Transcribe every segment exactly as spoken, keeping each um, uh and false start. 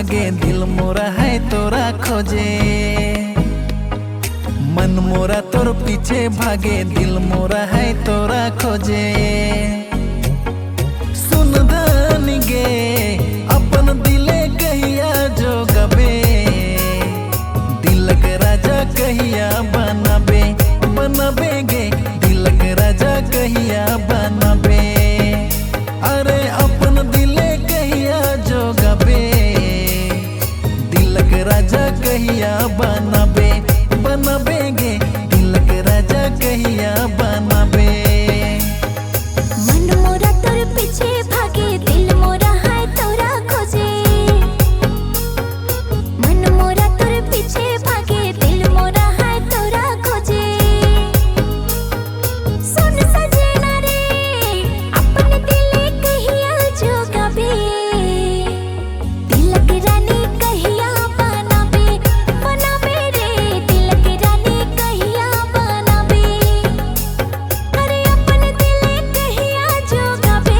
भागे दिल मोरा है तोरा खोजे। मन मोरा तोर पीछे भागे दिल मोरा है तोरा खोजे। सुन धनी गे अपन दिले कहिया जो गबे, दिलक राजा कहिया बनाबे बनाबे गे, दिलक राजा कहिया बनाबे। अरे अपन दिले कहिया जो गबे, दिलक राजा कहिया बनाबे बनाबे गे, दिलक राजा कहिया बनाबे। मन मोरा तोर पीछे भागे दिल मोरा है तोरा खोजे। मन मोरा तोर पीछे भागे दिल मोरा है तोरा खोजे। सुन सजना रे अपन दिले कहिया जो गबे, दिलक रानी कहिया बनाबे बनाबे रे, दिलक रानी कहिया बनाबे। अरे अपन दिले कहिया जो गबे,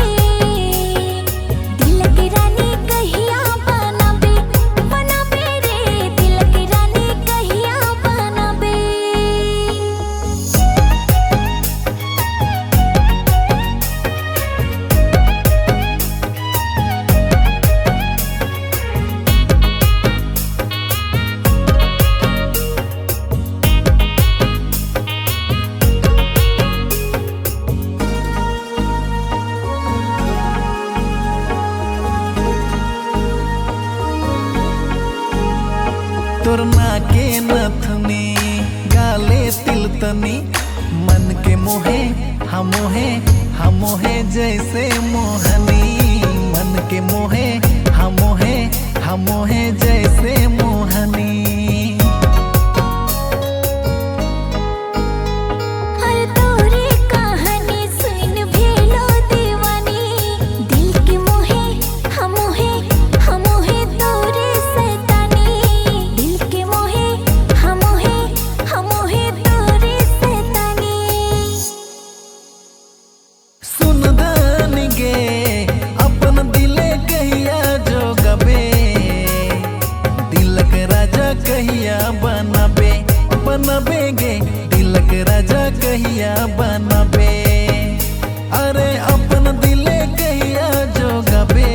दिलक रानी कहिया बनाबे बनाबे रे, दिलक रानी कहिया बनाबे। तोर नाके नथनी गाले तिल तनी, मन के मोहे हमोहे हमोहे जैसे मोहनी। मन के मोहे हमोहे हमोहे जैसे मोहनी। हर तोरे कहानी सुन भेलो दीवानी, दिल के मोहे हमोहे हमोहे तोरे सैतानी। दिल के मोहे हमोहे हमोहे तोरे सैतानी। सुन धनी गे अपन दिले कहिया जो गबे, दिलक राजा कहिया बनाबे बनाबे गे, दिलक राजा कहिया बनाबे। अरे अपन दिले कहिया जो गबे,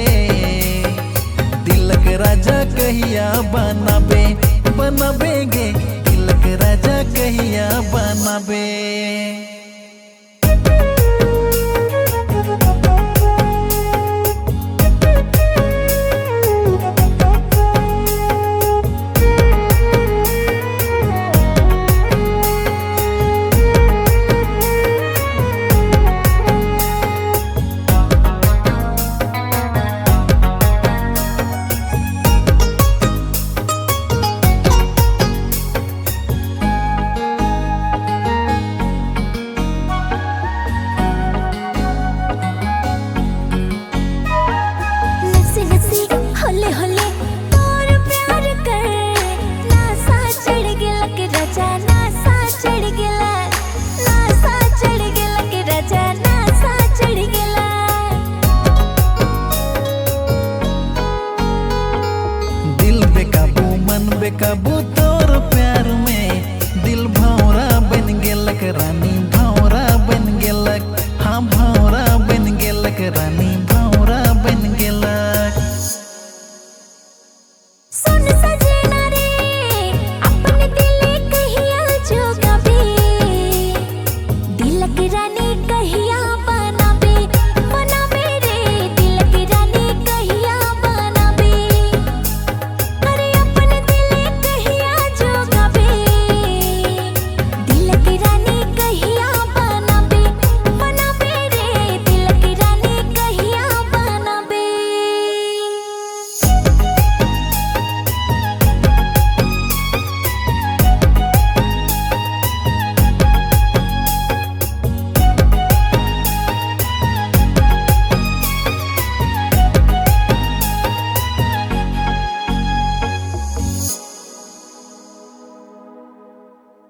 दिलक राजा कहिया बनाबे बनाबे गे, दिलक राजा कहिया बनाबे। नसी नसी होले होले तोर प्यार कर, नासा चढ़ गेलक राजा नासा चढ़ गेला, नासा चढ़ गेलक राजा नासा चढ़ गेला। दिल बेकाबू मन बेकाबू तोर प्यार में, दिल भौरा बन गेलक रानी भौरा बन गेलक, हाँ भौरा बन गेलक रानी।